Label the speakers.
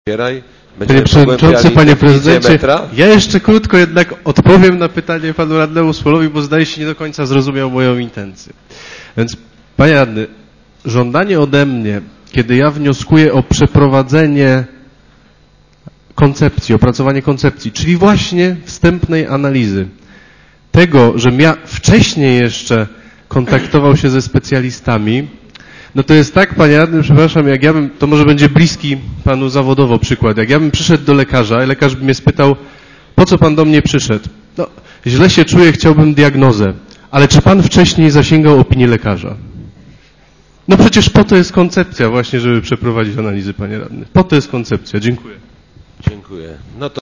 Speaker 1: Panie Przewodniczący, Panie Prezydencie, ja jeszcze krótko jednak odpowiem na pytanie Panu Radnemu Smolowi, bo zdaje się nie do końca zrozumiał moją intencję. Więc, Panie Radny, żądanie ode mnie, kiedy ja wnioskuję o przeprowadzenie koncepcji, opracowanie koncepcji, czyli właśnie wstępnej analizy tego, żebym ja wcześniej jeszcze kontaktował się ze specjalistami, no to jest tak, Panie Radny, przepraszam, jak ja bym, to może będzie bliski Panu zawodowo przykład, jak ja bym przyszedł do lekarza i lekarz by mnie spytał, po co Pan do mnie przyszedł? No, źle się czuję, chciałbym diagnozę, ale czy Pan wcześniej zasięgał opinii lekarza? No przecież po to jest koncepcja właśnie, żeby przeprowadzić analizy, Panie Radny. Po to jest koncepcja. Dziękuję.
Speaker 2: Dziękuję. No to